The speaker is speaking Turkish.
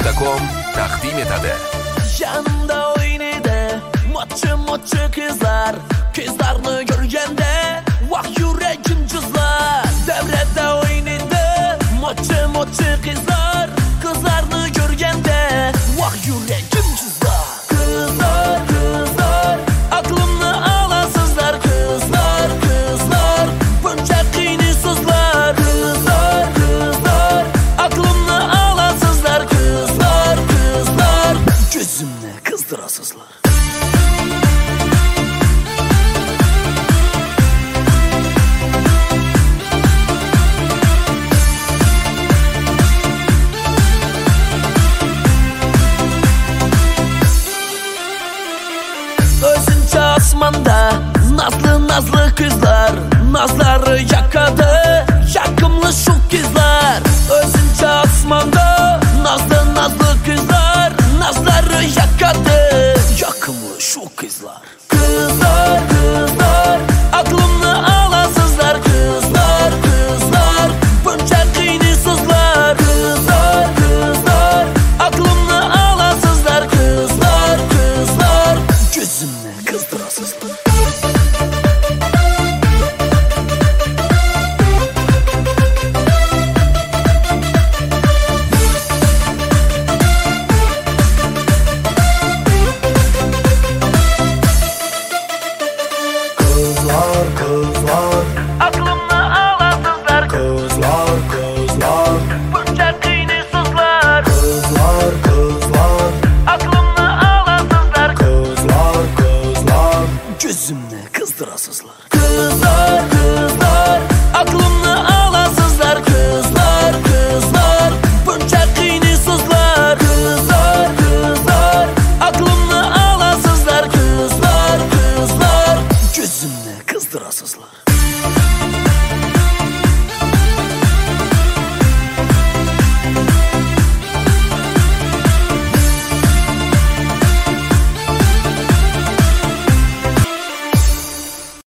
Gmail.com taqdim etadi. Yanımda oynadı mochi kızlar. Kızlarını görgende vah yüreğim cızlar. Devrede oynadı mochi kızlar. Kızlarını görgende vah yüreğim cızlar. Kızlar aklımı alasızlar. Kızlar bunca kıynısızlar. Kızlar aklımı alasızlar. Kızlar gözümle kızdırasızlar. Özünce asmanda nazlı kızlar. Nazları yakadı yakımlı şu kızlar. Özünce asmanda nazlı kızlar. Nazları yakadı yakımlı şu kızlar. Kızlar aklımı alasızlar. Kızlar bunca kıynısızlar. Kızlar aklımı alasızlar. Kızlar gözümle kızdırasızlar. Kızlar Aklımı alasızlar. Kızlar bunca kıynısızlar. Kızlar Aklımı alasızlar. Kızlar gözümle kızdırasızlar.